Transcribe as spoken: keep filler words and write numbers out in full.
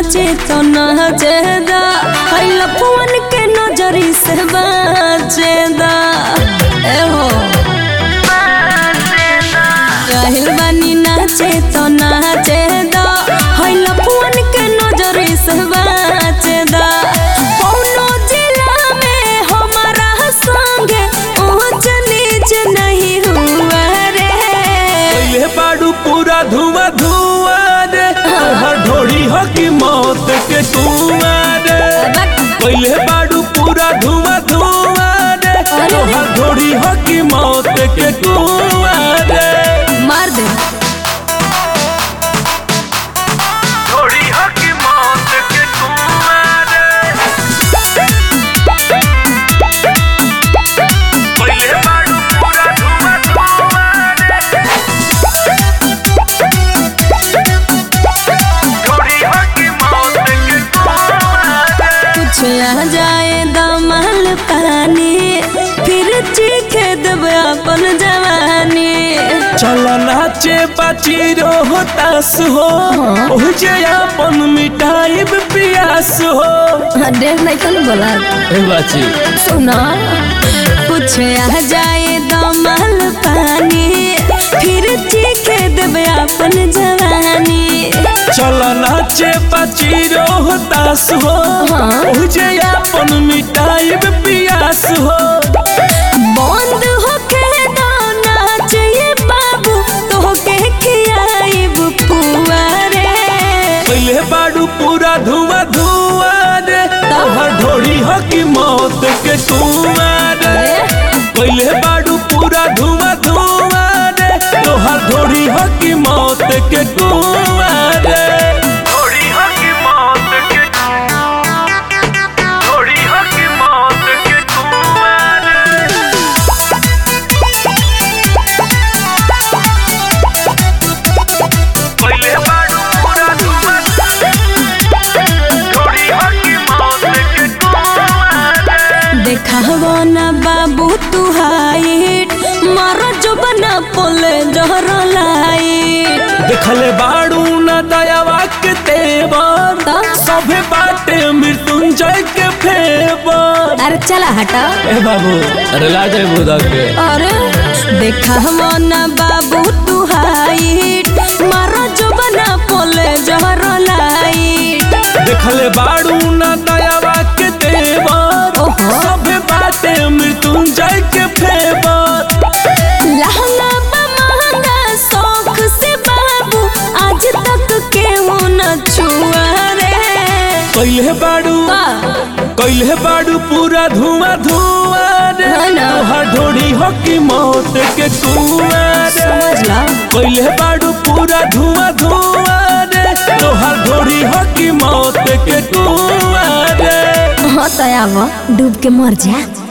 नाचे तो नाचेदा हई लफुअन के नजरी से बाचेदा ए हो काहिल बानी नाचे तो नाचेदा हई लफुअन के नजरी से बाचेदा कौनो जिला में हमारा संगे ऊंच नीच नहीं हुआ रे पहले बाड़ू पूरा धुआं धुआं रे तोहर ढोड़ी हो की मौत के कुआं रे पहले बाड़ू पूरा धुआं धुआं रे तोहर ढोड़ी हो की मौत के कुआं रे मार दे ढोड़ी हो की मौत के कुआं रे पहले बाड़ू पूरा धुआं धुआं रे ढोड़ी हो की मौत के कुआं रे कुछ आ जाए दमल पानी फिर चीखे देबे अपन जवानी चलो नाचे बाची रोहतास हो ओह जे अपन मिठाई पियास हो देख नहीं कल बोला ए बाची सुना कुछ आ जाए दमल पानी फिर चीखे देबे अपन जवानी चलो नाचे बाची रोहतास हो ओह जे अपन मिठाई पियास हो बंद होके दो नाच ये बाबू तोहके खियाइब पुआ रे पहले बाड़ू पूरा धुआं धुआं रे तोहर ढोड़ी हो की मौत के कुआं रे पहले बाड़ू पूरा धुआं धुआं रे तोहर ढोड़ी हो की मौत के कुआं रे ढोड़ी हो की मौत के ढोड़ी हो की मौत के कुआं रे पहले बाड़ू पूरा धुआं ढोड़ी हो की मौत के कुआं रे देखावो ना बाबू तू हाइट मारो जो बना पोले जहर लाइट देखले बाड़ू न दयावा के तेवर सभे बाटे मृत्युंजय के फेवर अरे चला हटा ए बाबू अरे ला जाए बुदा के अरे देखावो ना बाबू तू हाइट मारो जो बना पोले जहर लाइट देखले बाड़ू न दयावा के तेवर ओहो। सभे बाटे मृत्युंजय के फेवर लहंगा महंगा शौक से बाबू आज तक केहू न छुआ रे कैले बाड़ू कैले बाड़ू पूरा धुआं धुआं रे है ना? तोहर ढोड़ी हो की मौत के कुआं रे समझ ला कैले बाड़ू पूरा धुआं धुआं रे तोहर ढोड़ी हो की मौत के कुआं रे हाँ तयावा डूब के मर जा।